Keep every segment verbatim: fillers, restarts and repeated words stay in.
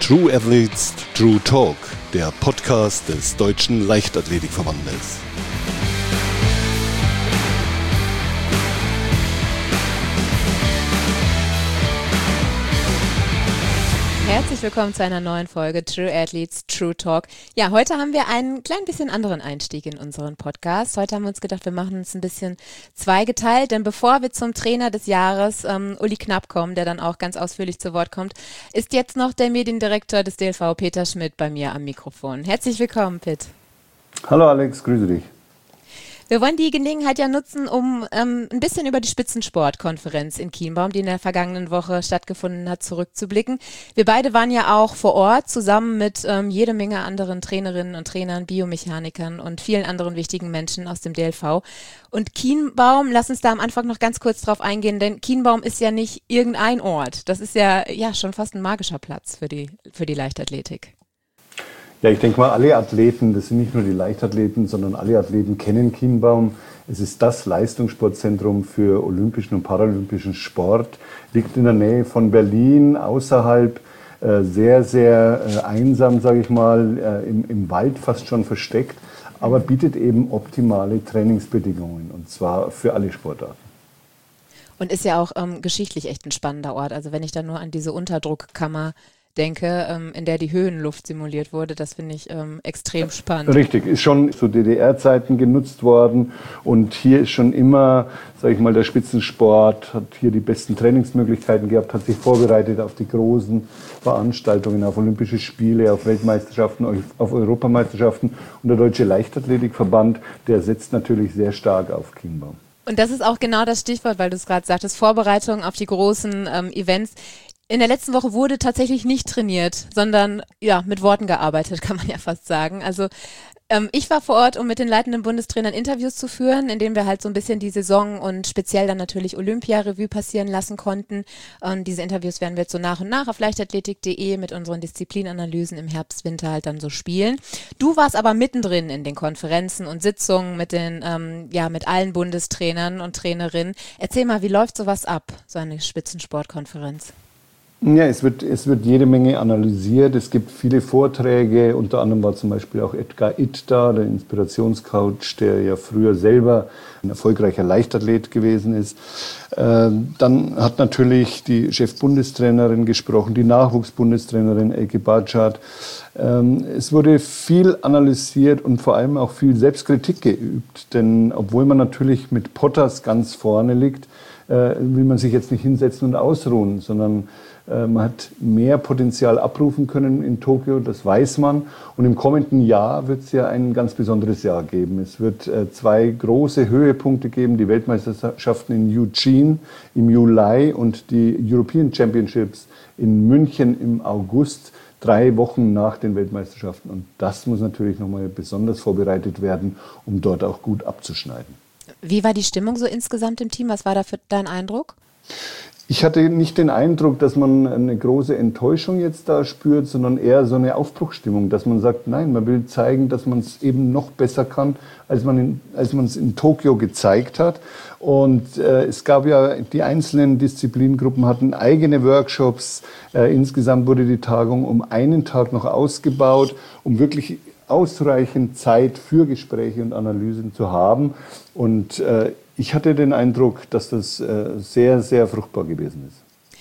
True Athletes, True Talk, der Podcast des Deutschen Leichtathletikverbandes. Herzlich willkommen zu einer neuen Folge True Athletes, True Talk. Ja, heute haben wir einen klein bisschen anderen Einstieg in unseren Podcast. Heute haben wir uns gedacht, wir machen es ein bisschen zweigeteilt, denn bevor wir zum Trainer des Jahres, ähm, Uli Knapp, kommen, der dann auch ganz ausführlich zu Wort kommt, ist jetzt noch der Mediendirektor des D L V, Peter Schmidt, bei mir am Mikrofon. Herzlich willkommen, Pitt. Hallo Alex, grüße dich. Wir wollen die Gelegenheit ja nutzen, um ähm, ein bisschen über die Spitzensportkonferenz in Kienbaum, die in der vergangenen Woche stattgefunden hat, zurückzublicken. Wir beide waren ja auch vor Ort, zusammen mit ähm, jede Menge anderen Trainerinnen und Trainern, Biomechanikern und vielen anderen wichtigen Menschen aus dem D L V. Und Kienbaum, lass uns da am Anfang noch ganz kurz drauf eingehen, denn Kienbaum ist ja nicht irgendein Ort. Das ist ja, ja schon fast ein magischer Platz für die, für die Leichtathletik. Ja, ich denke mal, alle Athleten, das sind nicht nur die Leichtathleten, sondern alle Athleten kennen Kienbaum. Es ist das Leistungssportzentrum für olympischen und paralympischen Sport, liegt in der Nähe von Berlin, außerhalb, äh, sehr, sehr äh, einsam, sage ich mal, äh, im, im Wald fast schon versteckt, aber bietet eben optimale Trainingsbedingungen, und zwar für alle Sportarten. Und ist ja auch ähm, geschichtlich echt ein spannender Ort. Also wenn ich da nur an diese Unterdruckkammer denke, ähm, in der die Höhenluft simuliert wurde, das finde ich ähm, extrem spannend. Richtig, ist schon zu D D R-Zeiten genutzt worden, und hier ist schon immer, sage ich mal, der Spitzensport hat hier die besten Trainingsmöglichkeiten gehabt, hat sich vorbereitet auf die großen Veranstaltungen, auf Olympische Spiele, auf Weltmeisterschaften, auf Europameisterschaften, und der Deutsche Leichtathletikverband, der setzt natürlich sehr stark auf Kienbaum. Und das ist auch genau das Stichwort, weil du es gerade sagtest, Vorbereitung auf die großen ähm, Events. In der letzten Woche wurde tatsächlich nicht trainiert, sondern ja mit Worten gearbeitet, kann man ja fast sagen. Also ähm, ich war vor Ort, um mit den leitenden Bundestrainern Interviews zu führen, in denen wir halt so ein bisschen die Saison und speziell dann natürlich Olympia-Revue passieren lassen konnten. Und diese Interviews werden wir jetzt so nach und nach auf leichtathletik punkt de mit unseren Disziplinanalysen im Herbst, Winter halt dann so spielen. Du warst aber mittendrin in den Konferenzen und Sitzungen mit den, ähm, ja, mit allen Bundestrainern und Trainerinnen. Erzähl mal, wie läuft sowas ab, so eine Spitzensportkonferenz? Ja, es wird, es wird jede Menge analysiert. Es gibt viele Vorträge. Unter anderem war zum Beispiel auch Edgar Itt da, der Inspirationscoach, der ja früher selber ein erfolgreicher Leichtathlet gewesen ist. Ähm, dann hat natürlich die Chefbundestrainerin gesprochen, die Nachwuchsbundestrainerin Elke Bartschart. Ähm, es wurde viel analysiert und vor allem auch viel Selbstkritik geübt. Denn obwohl man natürlich mit Potters ganz vorne liegt, äh, will man sich jetzt nicht hinsetzen und ausruhen, sondern man hat mehr Potenzial abrufen können in Tokio, das weiß man. Und im kommenden Jahr wird es ja ein ganz besonderes Jahr geben. Es wird äh, zwei große Höhepunkte geben, die Weltmeisterschaften in Eugene im Juli und die European Championships in München im August, drei Wochen nach den Weltmeisterschaften. Und das muss natürlich nochmal besonders vorbereitet werden, um dort auch gut abzuschneiden. Wie war die Stimmung so insgesamt im Team? Was war da für dein Eindruck? Ich hatte nicht den Eindruck, dass man eine große Enttäuschung jetzt da spürt, sondern eher so eine Aufbruchsstimmung, dass man sagt, nein, man will zeigen, dass man es eben noch besser kann, als man in, als man es in Tokio gezeigt hat. Und äh, es gab ja, die einzelnen Disziplingruppen hatten eigene Workshops. Äh, insgesamt wurde die Tagung um einen Tag noch ausgebaut, um wirklich ausreichend Zeit für Gespräche und Analysen zu haben. Und äh, ich hatte den Eindruck, dass das äh, sehr, sehr fruchtbar gewesen ist.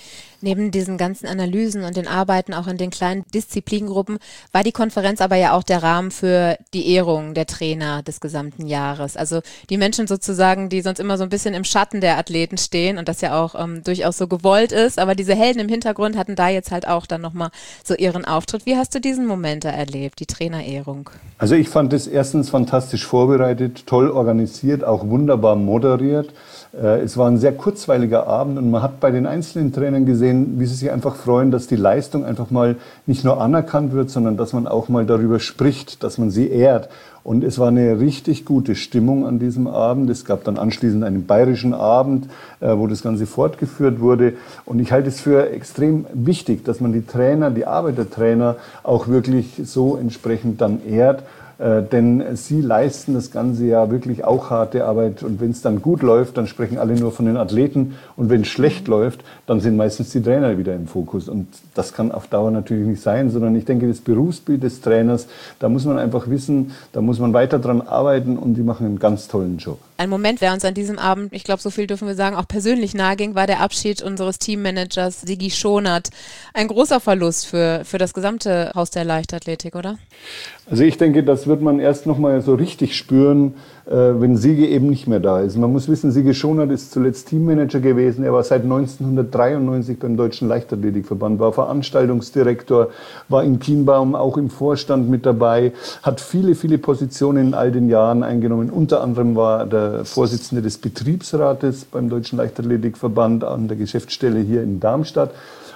Neben diesen ganzen Analysen und den Arbeiten auch in den kleinen Disziplingruppen war die Konferenz aber ja auch der Rahmen für die Ehrung der Trainer des gesamten Jahres. Also die Menschen sozusagen, die sonst immer so ein bisschen im Schatten der Athleten stehen und das ja auch ähm, durchaus so gewollt ist, aber diese Helden im Hintergrund hatten da jetzt halt auch dann nochmal so ihren Auftritt. Wie hast du diesen Moment da erlebt, die Trainerehrung? Also ich fand es erstens fantastisch vorbereitet, toll organisiert, auch wunderbar moderiert. Es war ein sehr kurzweiliger Abend und man hat bei den einzelnen Trainern gesehen, wie sie sich einfach freuen, dass die Leistung einfach mal nicht nur anerkannt wird, sondern dass man auch mal darüber spricht, dass man sie ehrt. Und es war eine richtig gute Stimmung an diesem Abend. Es gab dann anschließend einen bayerischen Abend, wo das Ganze fortgeführt wurde. Und ich halte es für extrem wichtig, dass man die Trainer, die Arbeit der Trainer auch wirklich so entsprechend dann ehrt. Äh, denn sie leisten das ganze Jahr wirklich auch harte Arbeit. Und wenn es dann gut läuft, dann sprechen alle nur von den Athleten. Und wenn es schlecht läuft, dann sind meistens die Trainer wieder im Fokus. Und das kann auf Dauer natürlich nicht sein, sondern ich denke, das Berufsbild des Trainers, da muss man einfach wissen, da muss man weiter dran arbeiten und die machen einen ganz tollen Job. Ein Moment, der uns an diesem Abend, ich glaube, so viel dürfen wir sagen, auch persönlich nahe ging, war der Abschied unseres Teammanagers Sigi Schonert. Ein großer Verlust für, für das gesamte Haus der Leichtathletik, oder? Also ich denke, das wird man erst noch mal so richtig spüren, äh, wenn Sigi eben nicht mehr da ist. Man muss wissen, Sigi Schonert ist zuletzt Teammanager gewesen. Er war seit neunzehnhundertdreiundneunzig beim Deutschen Leichtathletikverband, war Veranstaltungsdirektor, war in Kienbaum auch im Vorstand mit dabei, hat viele, viele Positionen in all den Jahren eingenommen. Unter anderem war der Vorsitzende des Betriebsrates beim Deutschen Leichtathletikverband an der Geschäftsstelle hier in Darmstadt.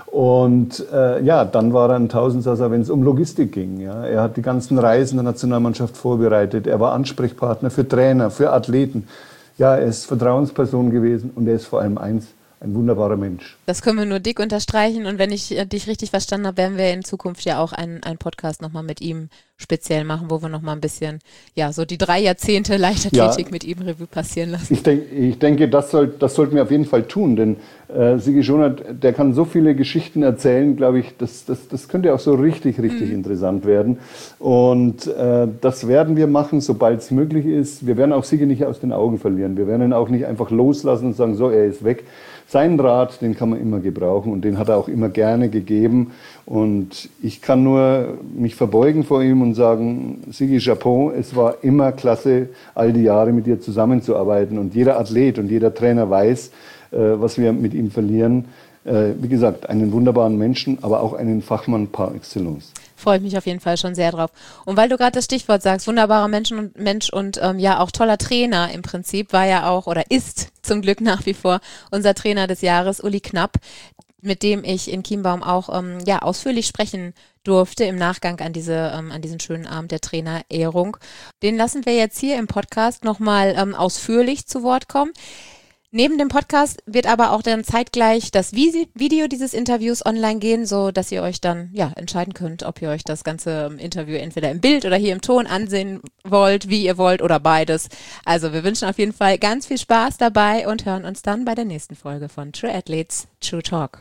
Und äh, ja, dann war er ein Tausendsasser, wenn es um Logistik ging. Ja. Er hat die ganzen Reisen der Nationalmannschaft vorbereitet. Er war Ansprechpartner für Trainer, für Athleten. Ja, er ist Vertrauensperson gewesen und er ist vor allem eins, ein wunderbarer Mensch. Das können wir nur dick unterstreichen. Und wenn ich äh, dich richtig verstanden habe, werden wir in Zukunft ja auch einen, einen Podcast nochmal mit ihm speziell machen, wo wir nochmal ein bisschen, ja, so die drei Jahrzehnte Leichtathletik ja, mit ihm Revue passieren lassen. Ich, denk, ich denke, das, soll, das sollten wir auf jeden Fall tun, denn äh, Sigi Schonert, der kann so viele Geschichten erzählen, glaube ich, das, das, das könnte auch so richtig, richtig mhm. interessant werden. Und äh, das werden wir machen, sobald es möglich ist. Wir werden auch Sigi nicht aus den Augen verlieren. Wir werden ihn auch nicht einfach loslassen und sagen, so, er ist weg. Seinen Rat, den kann man immer gebrauchen und den hat er auch immer gerne gegeben. Und ich kann nur mich verbeugen vor ihm und sagen, Sigi, Chapeau, es war immer klasse, all die Jahre mit dir zusammenzuarbeiten. Und jeder Athlet und jeder Trainer weiß, äh, was wir mit ihm verlieren. Äh, wie gesagt, einen wunderbaren Menschen, aber auch einen Fachmann par excellence. Freue ich mich auf jeden Fall schon sehr drauf. Und weil du gerade das Stichwort sagst, wunderbarer Mensch und Mensch und ähm, ja auch toller Trainer im Prinzip, war ja auch oder ist zum Glück nach wie vor unser Trainer des Jahres, Uli Knapp, mit dem ich in Kienbaum auch ähm, ja ausführlich sprechen durfte im Nachgang an diese ähm, an diesen schönen Abend der Trainerehrung. Den lassen wir jetzt hier im Podcast nochmal ähm, ausführlich zu Wort kommen. Neben dem Podcast wird aber auch dann zeitgleich das Video dieses Interviews online gehen, so dass ihr euch dann ja entscheiden könnt, ob ihr euch das ganze Interview entweder im Bild oder hier im Ton ansehen wollt, wie ihr wollt oder beides. Also wir wünschen auf jeden Fall ganz viel Spaß dabei und hören uns dann bei der nächsten Folge von True Athletes True Talk.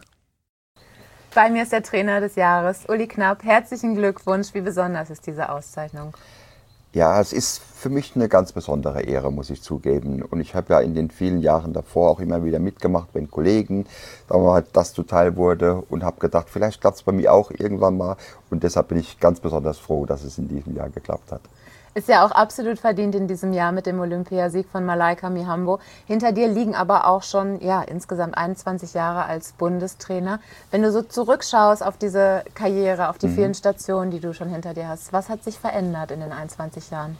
Bei mir ist der Trainer des Jahres, Uli Knapp. Herzlichen Glückwunsch. Wie besonders ist diese Auszeichnung? Ja, es ist für mich eine ganz besondere Ehre, muss ich zugeben. Und ich habe ja in den vielen Jahren davor auch immer wieder mitgemacht, wenn Kollegen, sagen wir mal, das zuteil wurde und habe gedacht, vielleicht klappt es bei mir auch irgendwann mal. Und deshalb bin ich ganz besonders froh, dass es in diesem Jahr geklappt hat. Ist ja auch absolut verdient in diesem Jahr mit dem Olympiasieg von Malaika Mihambo. Hinter dir liegen aber auch schon ja insgesamt einundzwanzig Jahre als Bundestrainer. Wenn du so zurückschaust auf diese Karriere, auf die mhm. vielen Stationen, die du schon hinter dir hast, was hat sich verändert in den einundzwanzig Jahren?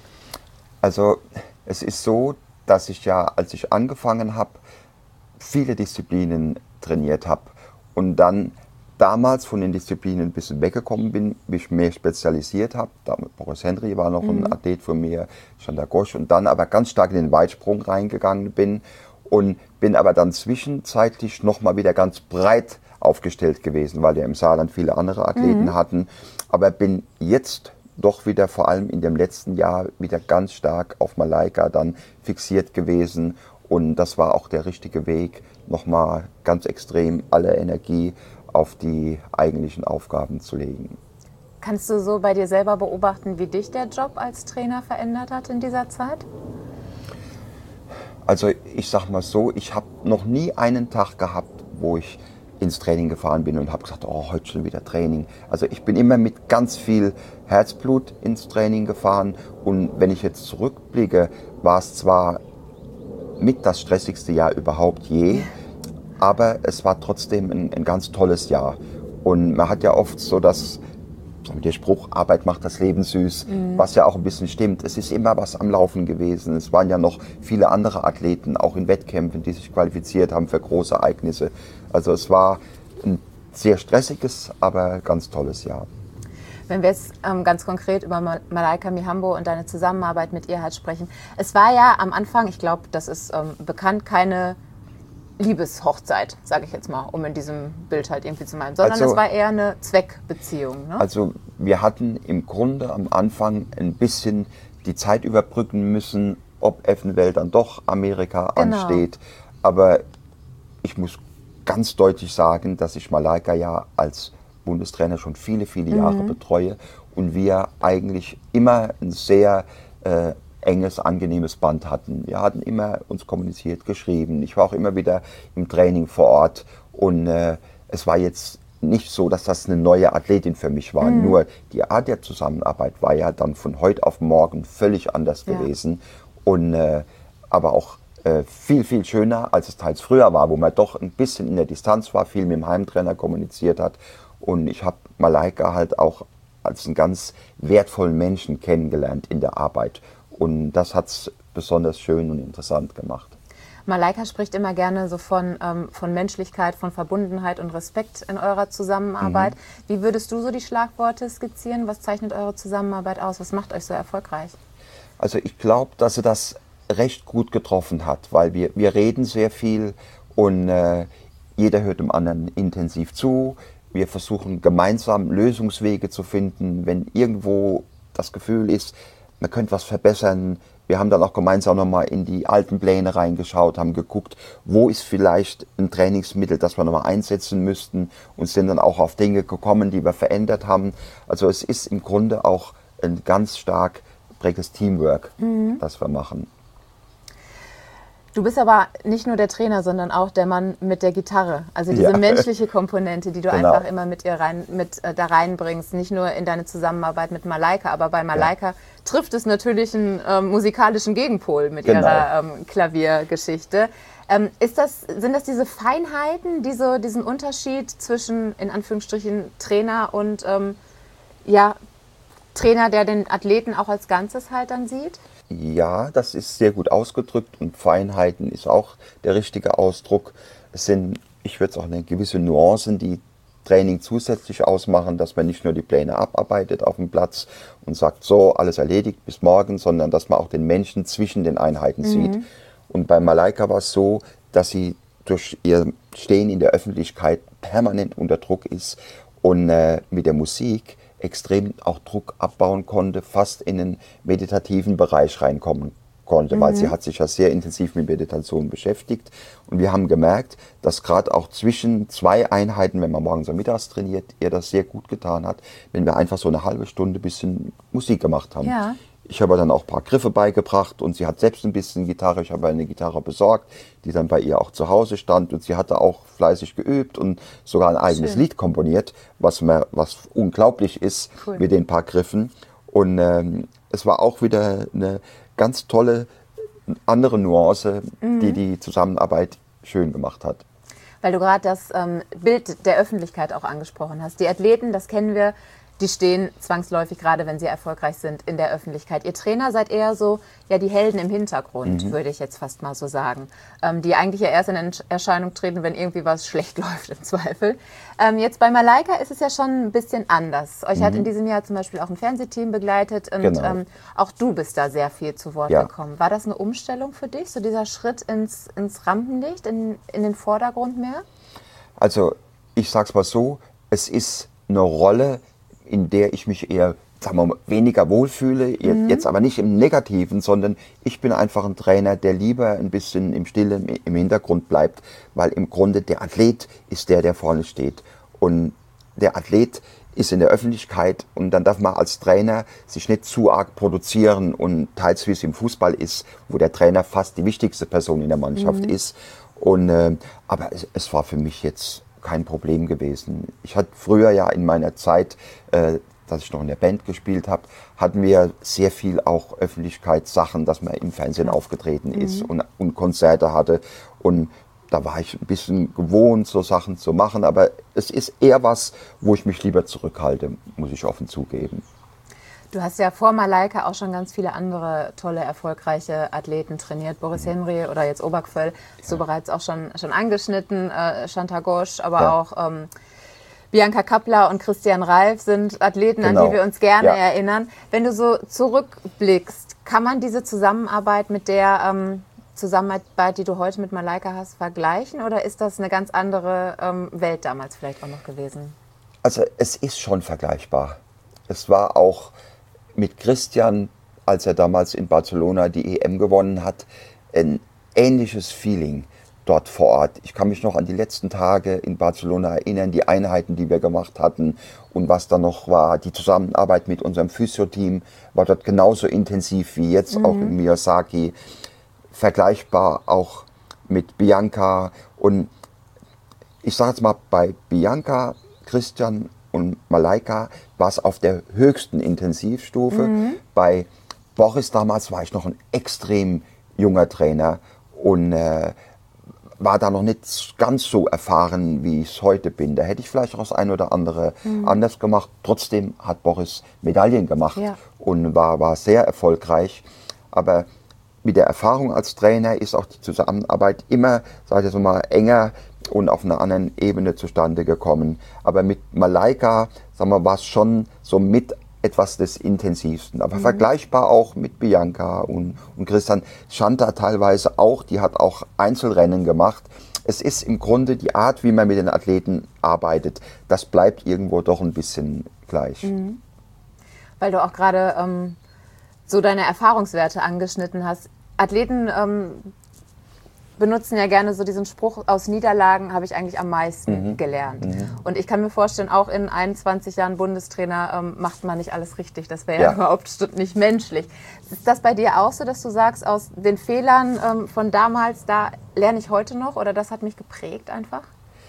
Also es ist so, dass ich ja, als ich angefangen habe, viele Disziplinen trainiert habe und dann damals von den Disziplinen ein bisschen weggekommen bin, mich mehr spezialisiert habe. Boris Henry war noch mhm. ein Athlet von mir, Chandler Ghosh, und dann aber ganz stark in den Weitsprung reingegangen bin und bin aber dann zwischenzeitlich nochmal wieder ganz breit aufgestellt gewesen, weil wir im Saarland viele andere Athleten mhm. hatten. Aber bin jetzt doch wieder vor allem in dem letzten Jahr wieder ganz stark auf Malaika dann fixiert gewesen. Und das war auch der richtige Weg, nochmal ganz extrem alle Energie auf die eigentlichen Aufgaben zu legen. Kannst du so bei dir selber beobachten, wie dich der Job als Trainer verändert hat in dieser Zeit? Also ich sag mal so, ich habe noch nie einen Tag gehabt, wo ich ins Training gefahren bin und habe gesagt, oh, heute schon wieder Training. Also ich bin immer mit ganz viel Herzblut ins Training gefahren und wenn ich jetzt zurückblicke, war es zwar mit das stressigste Jahr überhaupt je, aber es war trotzdem ein, ein ganz tolles Jahr. Und man hat ja oft so das, so der Spruch, Arbeit macht das Leben süß, mhm. was ja auch ein bisschen stimmt. Es ist immer was am Laufen gewesen. Es waren ja noch viele andere Athleten, auch in Wettkämpfen, die sich qualifiziert haben für große Ereignisse. Also es war ein sehr stressiges, aber ganz tolles Jahr. Wenn wir jetzt ähm, ganz konkret über Malaika Mihambo und deine Zusammenarbeit mit ihr halt sprechen. Es war ja am Anfang, ich glaube, das ist ähm, bekannt, keine Liebeshochzeit, sage ich jetzt mal, um in diesem Bild halt irgendwie zu meinen, sondern es also, war eher eine Zweckbeziehung. Ne? Also wir hatten im Grunde am Anfang ein bisschen die Zeit überbrücken müssen, ob eventuell dann doch Amerika genau. ansteht. Aber ich muss ganz deutlich sagen, dass ich Malaika ja als Bundestrainer schon viele, viele Jahre mhm. betreue und wir eigentlich immer ein sehr äh, enges, angenehmes Band hatten. Wir hatten immer uns kommuniziert, geschrieben. Ich war auch immer wieder im Training vor Ort und äh, es war jetzt nicht so, dass das eine neue Athletin für mich war. Mhm. Nur die Art der Zusammenarbeit war ja dann von heute auf morgen völlig anders ja. gewesen. Und, äh, aber auch äh, viel, viel schöner, als es teils früher war, wo man doch ein bisschen in der Distanz war, viel mit dem Heimtrainer kommuniziert hat. Und ich habe Malaika halt auch als einen ganz wertvollen Menschen kennengelernt in der Arbeit. Und das hat es besonders schön und interessant gemacht. Malaika spricht immer gerne so von, ähm, von Menschlichkeit, von Verbundenheit und Respekt in eurer Zusammenarbeit. Mhm. Wie würdest du so die Schlagworte skizzieren? Was zeichnet eure Zusammenarbeit aus? Was macht euch so erfolgreich? Also ich glaube, dass sie das recht gut getroffen hat, weil wir, wir reden sehr viel und äh, jeder hört dem anderen intensiv zu. Wir versuchen gemeinsam Lösungswege zu finden, wenn irgendwo das Gefühl ist, man könnte was verbessern. Wir haben dann auch gemeinsam nochmal in die alten Pläne reingeschaut, haben geguckt, wo ist vielleicht ein Trainingsmittel, das wir nochmal einsetzen müssten und sind dann auch auf Dinge gekommen, die wir verändert haben. Also es ist im Grunde auch ein ganz stark präges Teamwork, mhm. das wir machen. Du bist aber nicht nur der Trainer, sondern auch der Mann mit der Gitarre. Also diese ja. menschliche Komponente, die du genau. einfach immer mit ihr rein, mit, äh, da reinbringst. Nicht nur in deine Zusammenarbeit mit Malaika, aber bei Malaika ja. trifft es natürlich einen ähm, musikalischen Gegenpol mit genau. ihrer ähm, Klaviergeschichte. Ähm, ist das, sind das diese Feinheiten, diese, diesen Unterschied zwischen, in Anführungsstrichen, Trainer und ähm, ja, Trainer, der den Athleten auch als Ganzes halt dann sieht? Ja, das ist sehr gut ausgedrückt und Feinheiten ist auch der richtige Ausdruck. Es sind, ich würde es auch nennen, gewisse Nuancen, die Training zusätzlich ausmachen, dass man nicht nur die Pläne abarbeitet auf dem Platz und sagt, so, alles erledigt bis morgen, sondern dass man auch den Menschen zwischen den Einheiten mhm. sieht. Und bei Malaika war es so, dass sie durch ihr Stehen in der Öffentlichkeit permanent unter Druck ist und äh, mit der Musik extrem auch Druck abbauen konnte, fast in den meditativen Bereich reinkommen konnte, mhm. weil sie hat sich ja sehr intensiv mit Meditation beschäftigt. Und wir haben gemerkt, dass gerade auch zwischen zwei Einheiten, wenn man morgens und mittags trainiert, ihr das sehr gut getan hat, wenn wir einfach so eine halbe Stunde ein bisschen Musik gemacht haben. Ja. Ich habe dann auch ein paar Griffe beigebracht und sie hat selbst ein bisschen Gitarre. Ich habe eine Gitarre besorgt, die dann bei ihr auch zu Hause stand und sie hatte auch fleißig geübt und sogar ein eigenes Schön. Lied komponiert, was, mir, was unglaublich ist cool. Mit den paar Griffen. Und ähm, es war auch wieder eine ganz tolle andere Nuance, mhm. die die Zusammenarbeit schön gemacht hat. Weil du gerade das ähm, Bild der Öffentlichkeit auch angesprochen hast. Die Athleten, das kennen wir, die stehen zwangsläufig, gerade wenn sie erfolgreich sind, in der Öffentlichkeit. Ihr Trainer seid eher so, ja, die Helden im Hintergrund, mhm. würde ich jetzt fast mal so sagen. Ähm, die eigentlich ja erst in Erscheinung treten, wenn irgendwie was schlecht läuft, im Zweifel. Ähm, jetzt bei Malaika ist es ja schon ein bisschen anders. Euch mhm. hat in diesem Jahr zum Beispiel auch ein Fernsehteam begleitet und genau. ähm, auch du bist da sehr viel zu Wort ja. gekommen. War das eine Umstellung für dich, so dieser Schritt ins, ins Rampenlicht, in, in den Vordergrund mehr? Also, ich sag's mal so, es ist eine Rolle, in der ich mich eher, sagen wir mal, weniger wohlfühle, mhm. jetzt aber nicht im Negativen, sondern ich bin einfach ein Trainer, der lieber ein bisschen im Stillen, im Hintergrund bleibt, weil im Grunde der Athlet ist der, der vorne steht. Und der Athlet ist in der Öffentlichkeit und dann darf man als Trainer sich nicht zu arg produzieren und teils wie es im Fußball ist, wo der Trainer fast die wichtigste Person in der Mannschaft mhm. ist. Und, äh, aber es, es war für mich jetzt kein Problem gewesen. Ich hatte früher ja in meiner Zeit, äh, dass ich noch in der Band gespielt habe, hatten wir sehr viel auch Öffentlichkeitssachen, dass man im Fernsehen ja. aufgetreten mhm. ist und, und Konzerte hatte. Und da war ich ein bisschen gewohnt, so Sachen zu machen. Aber es ist eher was, wo ich mich lieber zurückhalte, muss ich offen zugeben. Du hast ja vor Malaika auch schon ganz viele andere tolle, erfolgreiche Athleten trainiert. Boris Henry oder jetzt Obergföll, hast ja. du bereits auch schon, schon angeschnitten. Äh, Chantal Gauche, aber ja. auch ähm, Bianca Kappler und Christian Reif sind Athleten, genau. an die wir uns gerne ja. erinnern. Wenn du so zurückblickst, kann man diese Zusammenarbeit mit der ähm, Zusammenarbeit, die du heute mit Malaika hast, vergleichen? Oder ist das eine ganz andere ähm, Welt damals vielleicht auch noch gewesen? Also es ist schon vergleichbar. es war auch mit Christian, als er damals in Barcelona die E M gewonnen hat, ein ähnliches Feeling dort vor Ort. Ich kann mich noch an die letzten Tage in Barcelona erinnern, die Einheiten, die wir gemacht hatten und was da noch war. Die Zusammenarbeit mit unserem Physio-Team war dort genauso intensiv wie jetzt mhm. auch in Miyazaki. Vergleichbar auch mit Bianca. Und ich sage jetzt mal, bei Bianca, Christian und Malaika war es auf der höchsten Intensivstufe. Mhm. Bei Boris damals war ich noch ein extrem junger Trainer und äh, war da noch nicht ganz so erfahren, wie ich es heute bin. Da hätte ich vielleicht auch das ein oder andere mhm. anders gemacht. Trotzdem hat Boris Medaillen gemacht ja. und war, war sehr erfolgreich. Aber mit der Erfahrung als Trainer ist auch die Zusammenarbeit immer, sag ich so mal, enger und auf einer anderen Ebene zustande gekommen. Aber mit Malaika, sagen wir, war es schon so mit etwas des Intensivsten. Aber mhm. vergleichbar auch mit Bianca und, und Christian. Shanta teilweise auch, die hat auch Einzelrennen gemacht. Es ist im Grunde die Art, wie man mit den Athleten arbeitet. Das bleibt irgendwo doch ein bisschen gleich. Mhm. Weil du auch gerade ähm, so deine Erfahrungswerte angeschnitten hast. Athleten ähm, benutzen ja gerne so diesen Spruch, aus Niederlagen habe ich eigentlich am meisten mhm. gelernt. Mhm. Und ich kann mir vorstellen, auch in einundzwanzig Jahren Bundestrainer ähm, macht man nicht alles richtig. Das wäre ja. ja überhaupt nicht menschlich. Ist das bei dir auch so, dass du sagst, aus den Fehlern ähm, von damals, da lerne ich heute noch oder das hat mich geprägt einfach?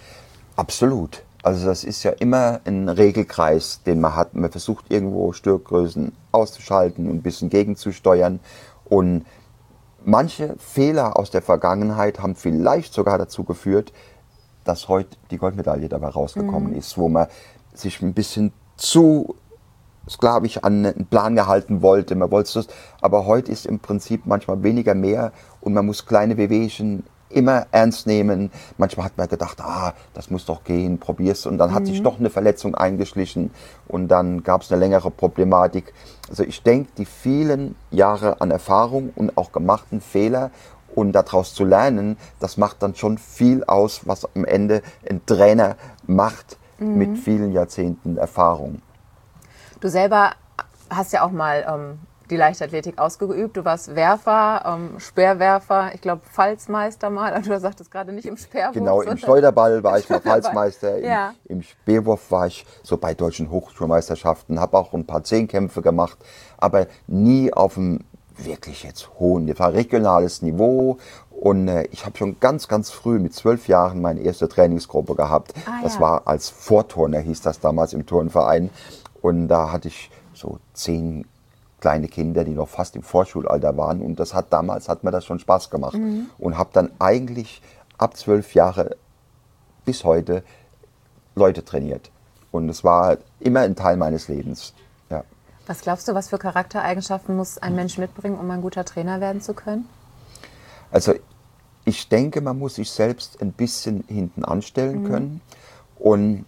Absolut. Also das ist ja immer ein Regelkreis, den man hat. Man versucht irgendwo Störgrößen auszuschalten und ein bisschen gegenzusteuern. Und manche Fehler aus der Vergangenheit haben vielleicht sogar dazu geführt, dass heute die Goldmedaille dabei rausgekommen mhm. ist, wo man sich ein bisschen zu sklavisch an einen Plan gehalten wollte. Man wollte es, aber heute ist im Prinzip manchmal weniger mehr und man muss kleine Wehwehchen immer ernst nehmen. Manchmal hat man gedacht, ah, das muss doch gehen, probier's. Und dann mhm. hat sich doch eine Verletzung eingeschlichen und dann gab es eine längere Problematik. Also ich denke, die vielen Jahre an Erfahrung und auch gemachten Fehler und daraus zu lernen, das macht dann schon viel aus, was am Ende ein Trainer macht mhm. mit vielen Jahrzehnten Erfahrung. Du selber hast ja auch mal ähm die Leichtathletik ausgeübt. Du warst Werfer, ähm, Speerwerfer, ich glaube Pfalzmeister mal. Du sagtest gerade nicht im Speerwurf. Genau, im Schleuderball war ich mal Pfalzmeister. Ja. Im, Im Speerwurf war ich so bei deutschen Hochschulmeisterschaften, habe auch ein paar Zehnkämpfe gemacht, aber nie auf einem wirklich jetzt hohen, das war regionales Niveau. Und äh, ich habe schon ganz, ganz früh mit zwölf Jahren meine erste Trainingsgruppe gehabt. Ah, das ja. war als Vorturner, hieß das damals im Turnverein. Und da hatte ich so zehn kleine Kinder, die noch fast im Vorschulalter waren. Und das hat damals, hat mir das schon Spaß gemacht. Mhm. Und habe dann eigentlich ab zwölf Jahre bis heute Leute trainiert. Und es war immer ein Teil meines Lebens. Ja. Was glaubst du, was für Charaktereigenschaften muss ein Mensch mitbringen, um ein guter Trainer werden zu können? Also ich denke, man muss sich selbst ein bisschen hinten anstellen mhm. können. Und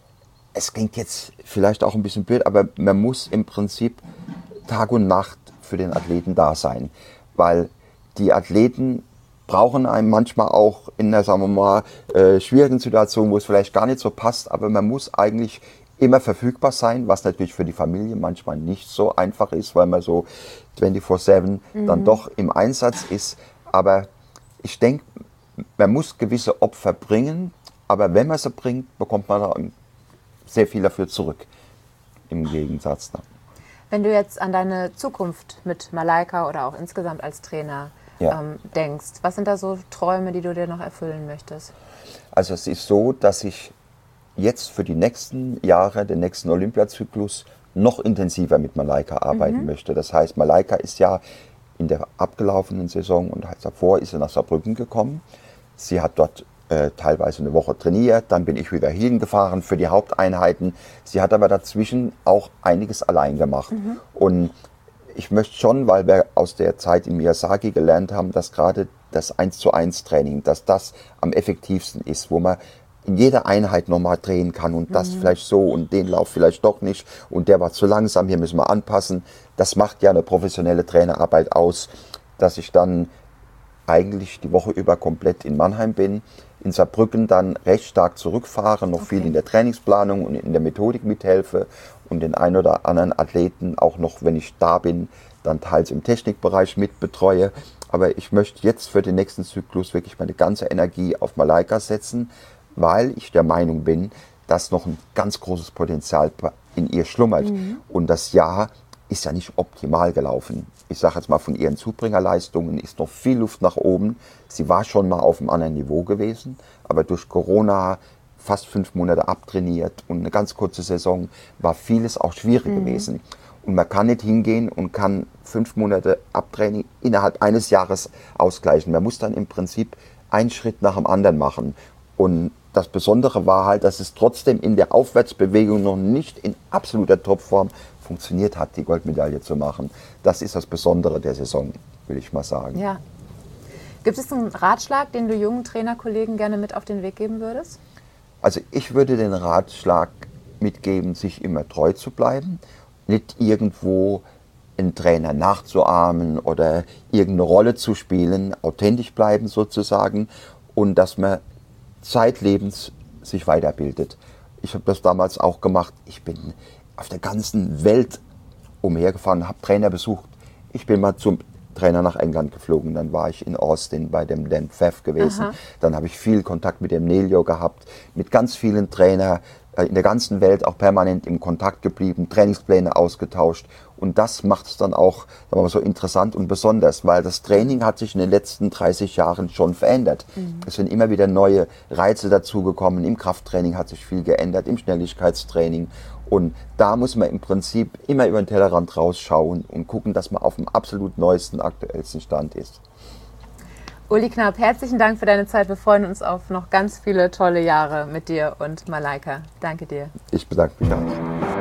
es klingt jetzt vielleicht auch ein bisschen blöd, aber man muss im Prinzip Tag und Nacht für den Athleten da sein, weil die Athleten brauchen einen manchmal auch in einer, sagen wir mal, äh, schwierigen Situation, wo es vielleicht gar nicht so passt, aber man muss eigentlich immer verfügbar sein, was natürlich für die Familie manchmal nicht so einfach ist, weil man so vierundzwanzig sieben mhm. dann doch im Einsatz ist, aber ich denke, man muss gewisse Opfer bringen, aber wenn man sie bringt, bekommt man da sehr viel dafür zurück, im Gegensatz dann. Wenn du jetzt an deine Zukunft mit Malaika oder auch insgesamt als Trainer ja. ähm, denkst, was sind da so Träume, die du dir noch erfüllen möchtest? Also es ist so, dass ich jetzt für die nächsten Jahre, den nächsten Olympiazyklus, noch intensiver mit Malaika arbeiten mhm. möchte. Das heißt, Malaika ist ja in der abgelaufenen Saison und davor ist sie nach Saarbrücken gekommen. Sie hat dort Äh, teilweise eine Woche trainiert, dann bin ich wieder hingefahren für die Haupteinheiten. Sie hat aber dazwischen auch einiges allein gemacht. Mhm. Und ich möchte schon, weil wir aus der Zeit in Miyazaki gelernt haben, dass gerade das eins zu eins Training, dass das am effektivsten ist, wo man in jeder Einheit nochmal drehen kann und das mhm. vielleicht so und den Lauf vielleicht doch nicht und der war zu langsam, hier müssen wir anpassen. Das macht ja eine professionelle Trainerarbeit aus, dass ich dann eigentlich die Woche über komplett in Mannheim bin, in Saarbrücken dann recht stark zurückfahre, noch okay. viel in der Trainingsplanung und in der Methodik mithelfe und den ein oder anderen Athleten auch noch, wenn ich da bin, dann teils im Technikbereich mit betreue. Aber ich möchte jetzt für den nächsten Zyklus wirklich meine ganze Energie auf Malaika setzen, weil ich der Meinung bin, dass noch ein ganz großes Potenzial in ihr schlummert. Mhm. Und das Jahr ist ja nicht optimal gelaufen. Ich sage jetzt mal, von ihren Zubringerleistungen ist noch viel Luft nach oben. Sie war schon mal auf einem anderen Niveau gewesen, aber durch Corona fast fünf Monate abtrainiert und eine ganz kurze Saison war vieles auch schwierig mhm. gewesen. Und man kann nicht hingehen und kann fünf Monate Abtraining innerhalb eines Jahres ausgleichen. Man muss dann im Prinzip einen Schritt nach dem anderen machen. Und das Besondere war halt, dass es trotzdem in der Aufwärtsbewegung noch nicht in absoluter Topform funktioniert hat, die Goldmedaille zu machen. Das ist das Besondere der Saison, will ich mal sagen. Ja. Gibt es einen Ratschlag, den du jungen Trainerkollegen gerne mit auf den Weg geben würdest? Also ich würde den Ratschlag mitgeben, sich immer treu zu bleiben, nicht irgendwo einen Trainer nachzuahmen oder irgendeine Rolle zu spielen, authentisch bleiben sozusagen und dass man zeitlebens sich weiterbildet. Ich habe das damals auch gemacht. Ich bin auf der ganzen Welt umhergefahren, habe Trainer besucht. Ich bin mal zum Trainer nach England geflogen, dann war ich in Austin bei dem Dan Pfaff gewesen. Aha. Dann habe ich viel Kontakt mit dem Nelio gehabt, mit ganz vielen Trainern in der ganzen Welt auch permanent im Kontakt geblieben, Trainingspläne ausgetauscht. Und das macht es dann auch, sagen wir mal, so interessant und besonders, weil das Training hat sich in den letzten dreißig Jahren schon verändert. Mhm. Es sind immer wieder neue Reize dazugekommen. Im Krafttraining hat sich viel geändert, im Schnelligkeitstraining. Und da muss man im Prinzip immer über den Tellerrand rausschauen und gucken, dass man auf dem absolut neuesten, aktuellsten Stand ist. Uli Knapp, herzlichen Dank für deine Zeit. Wir freuen uns auf noch ganz viele tolle Jahre mit dir und Malaika. Danke dir. Ich bedanke mich auch.